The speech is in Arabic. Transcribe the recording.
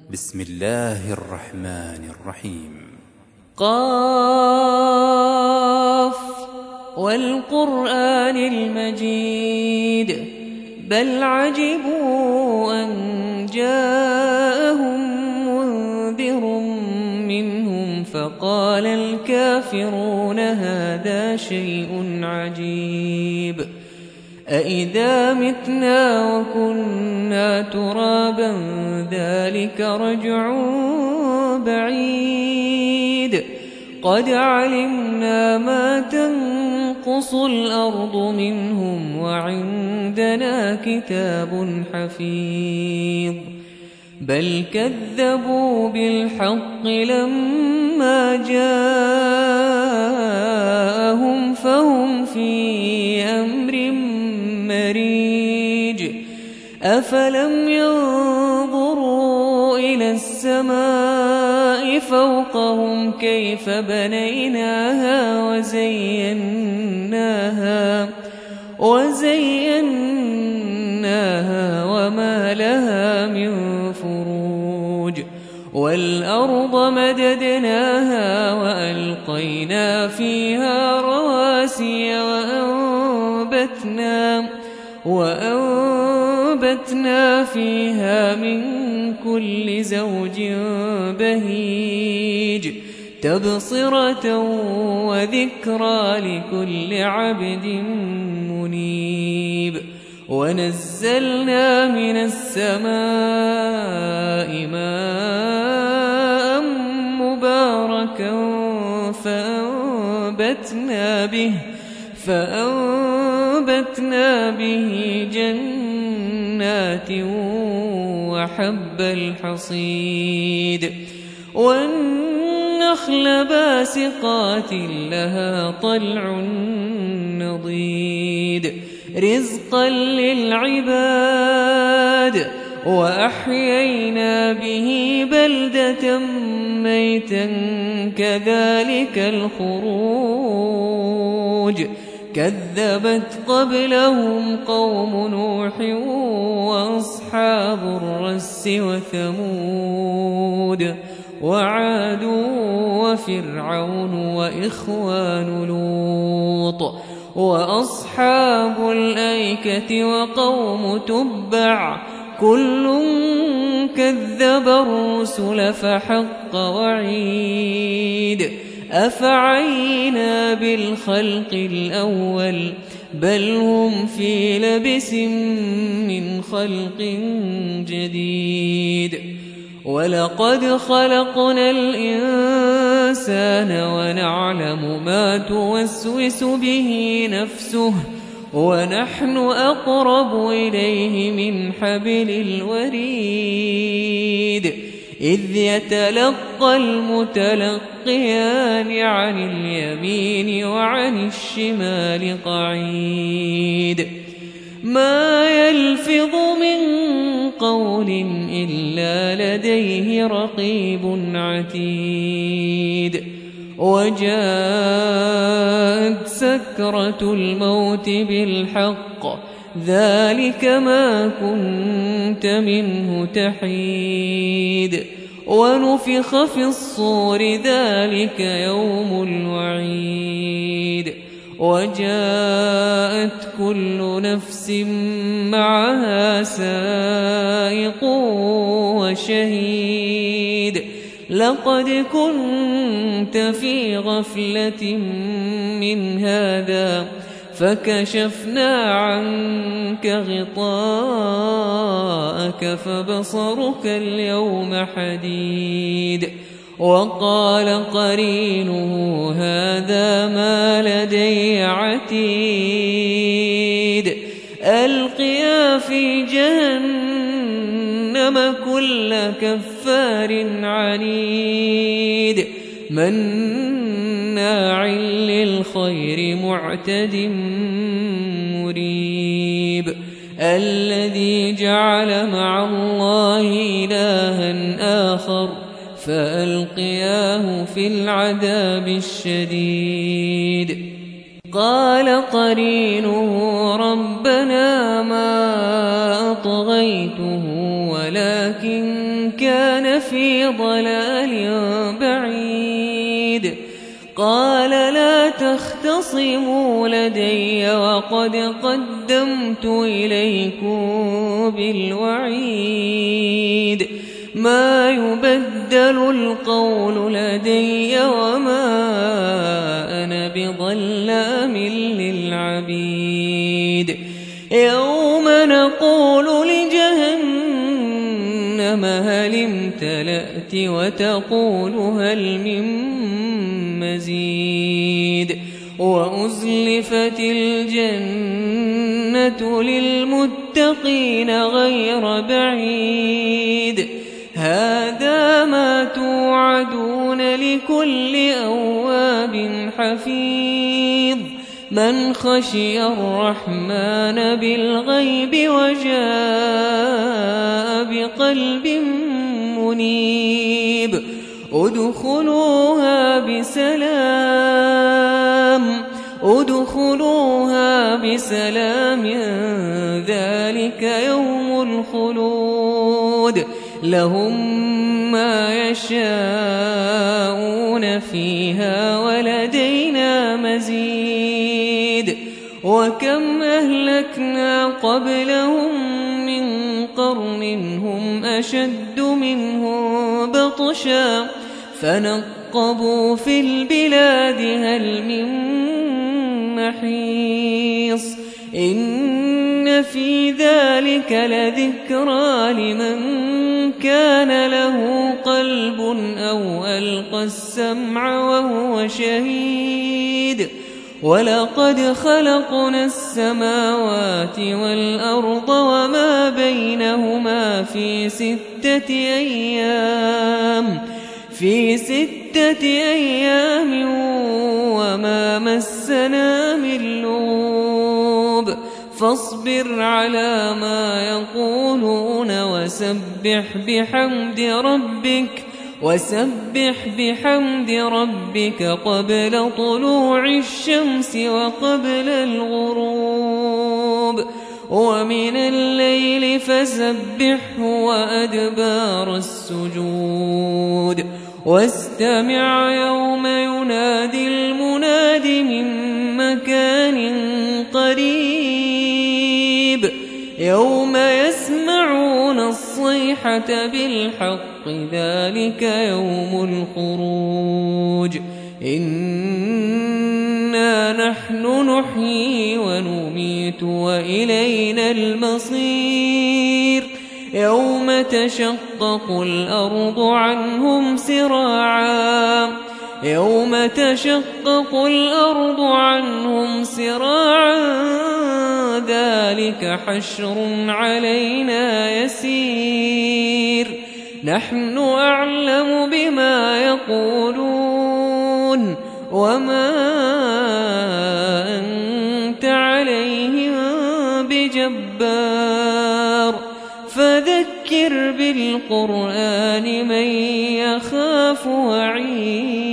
بسم الله الرحمن الرحيم. قاف والقرآن المجيد بل عجبوا أن جاءهم منذر منهم فقال الكافرون هذا شيء عجيب أإذا متنا وكنا ترابا ذلك رجع بعيد قد علمنا ما تنقص الأرض منهم وعندنا كتاب حفيظ بل كذبوا بالحق لما جاءهم فهم في أمر مريج أفلم ينظروا إلى السماء فوقهم كيف بنيناها وزيناها وما لها من فروج والأرض مددناها وألقينا فيها رواسي وأنبتنا فيها من كل زوج بهيج تبصرة وذكرى لكل عبد منيب ونزلنا من السماء ماء مباركا فأنبتنا به جنات وحب الحصيد والنخل باسقات لها طلع نضيد رزقا للعباد وأحيينا به بلدة ميتا كذلك الخروج كذبت قبلهم قوم نوح وأصحاب الرس وثمود وعاد وفرعون وإخوان لوط وأصحاب الأيكة وقوم تبع كل كذب الرسل فحق وعيد أفعينا بالخلق الأول بل هم في لبس من خلق جديد ولقد خلقنا الإنسان ونعلم ما توسوس به نفسه ونحن أقرب إليه من حبل الوريد إذ يتلقى المتلقيان عن اليمين وعن الشمال قعيد ما يلفظ من قول إلا لديه رقيب عتيد وجاءت سكرة الموت بالحق ذلك ما كنت منه تحيد ونفخ في الصور ذلك يوم الوعيد وجاءت كل نفس معها سائق وشهيد لقد كنت في غفلة من هذا فكشفنا عنك غطاءك فبصرك اليوم حديد وقال قرينه هذا ما لدي عتيد ألقيا في جهنم كل كفار عنيد مناع للخير معتد مريب الذي جعل مع الله إلها آخر فألقياه في العذاب الشديد قال قرينه ربنا ما أطغيته ولكن كان لفي ضلال بعيد قال لا تختصموا لدي وقد قدمت إليكم بالوعيد ما يبدل القول لدي وما أنا بظلام للعبيد يوم نقول لجهنم هل امتلأت وتقول هل من مزيد وأزلفت الجنة للمتقين غير بعيد هذا ما توعدون لكل أواب حفيظ من خشي الرحمن بالغيب وجاء بقلب منيب ادخلوها بسلام ذلك يوم الخلود لهم ما يشاءون فيها ولدينا مزيد وكم أهلكنا قبلهم من قرن هم أشد منهم بطشا فنقبوا في البلاد هل من محيص إن في ذلك لذكرى لمن كان له قلب أو ألقى السمع وهو شهيد ولقد خلقنا السماوات والأرض وما بينهما في 6 أيام وما مسنا من لغوب فاصبر على ما يقولون وسبح بحمد ربك قبل طلوع الشمس وقبل الغروب ومن الليل فسبحه وأدبار السجود واستمع يوم ينادي المناد من مكان قريب يوم يسمعون الصيحة بالحق ذلك يوم الخروج إنا نحن نحيي ونميت وإلينا المصير يوم تشقق الأرض عنهم سراعا ذلك حشر علينا يسير نحن أعلم بما يقولون وما أنت عليهم بجبار فذكر بالقرآن من يخاف وعيد